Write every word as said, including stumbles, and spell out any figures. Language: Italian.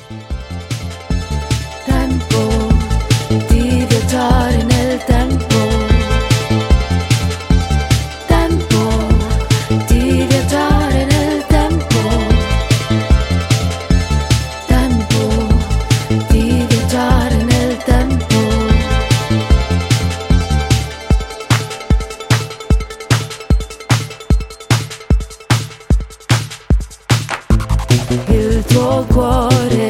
Tempo di viaggiare nel tempo. Tempo di viaggiare nel tempo. Tempo di viaggiare nel tempo. Il tuo cuore